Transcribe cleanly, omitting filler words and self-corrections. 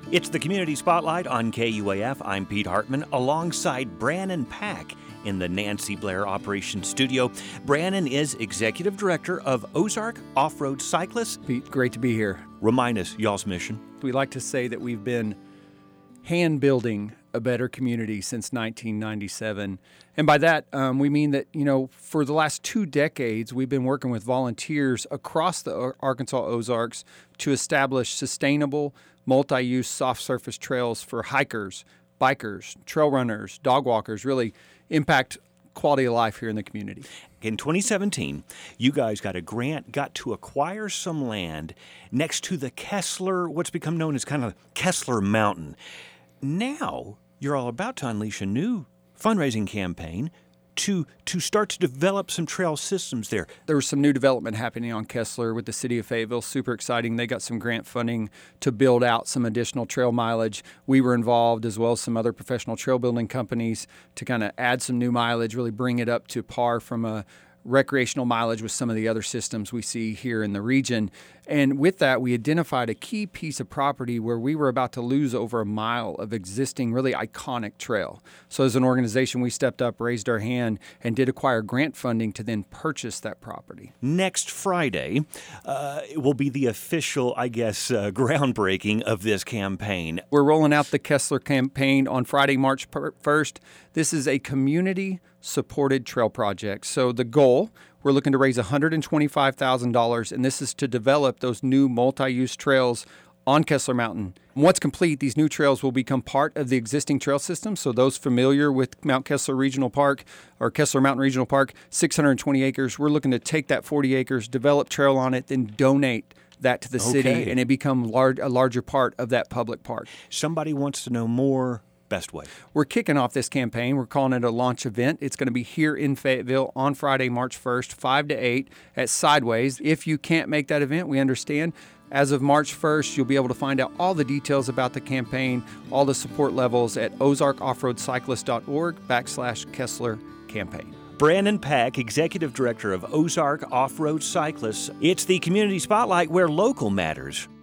It's the Community Spotlight on KUAF. I'm Pete Hartman alongside Brannon Pack in the Nancy Blair Operations Studio. Brannon is Executive Director of Ozark Off-Road Cyclists. Pete, great to be here. Remind us y'all's mission. We like to say that we've been hand-building a better community since 1997. And by that, we mean that, for the last 2 decades, we've been working with volunteers across the Arkansas Ozarks to establish sustainable, multi-use soft surface trails for hikers, bikers, trail runners, dog walkers, really impact quality of life here in the community. In 2017, you guys got a grant, got to acquire some land next to the Kessler, what's become known as kind of Kessler Mountain. Now, you're all about to unleash a new fundraising campaign to start to develop some trail systems there. There was some new development happening on Kessler with the city of Fayetteville. Super exciting. They got some grant funding to build out some additional trail mileage. We were involved, as well as some other professional trail building companies, to kind of add some new mileage, really bring it up to par from a recreational mileage with some of the other systems we see here in the region. And with that, we identified a key piece of property where we were about to lose over a mile of existing, really iconic trail. So as an organization, we stepped up, raised our hand, and did acquire grant funding to then purchase that property. Next Friday will be the official, groundbreaking of this campaign. We're rolling out the Kessler campaign on Friday, March 1st. This is a community-supported trail project. So the goal, we're looking to raise $125,000, and this is to develop those new multi-use trails on Kessler Mountain. Once complete, these new trails will become part of the existing trail system. So those familiar with Mount Kessler Regional Park or Kessler Mountain Regional Park, 620 acres, we're looking to take that 40 acres, develop trail on it, then donate that to the city, and it become a larger part of that public park. Somebody wants to know more. Best way. We're kicking off this campaign. We're calling it a launch event. It's going to be here in Fayetteville on Friday, March 1st, 5 to 8 at Sideways. If you can't make that event, we understand. As of March 1st, you'll be able to find out all the details about the campaign, all the support levels at ozarkoffroadcyclist.org/Kessler campaign. Brannon Pack, Executive Director of Ozark Off-Road Cyclists. It's the Community Spotlight where local matters.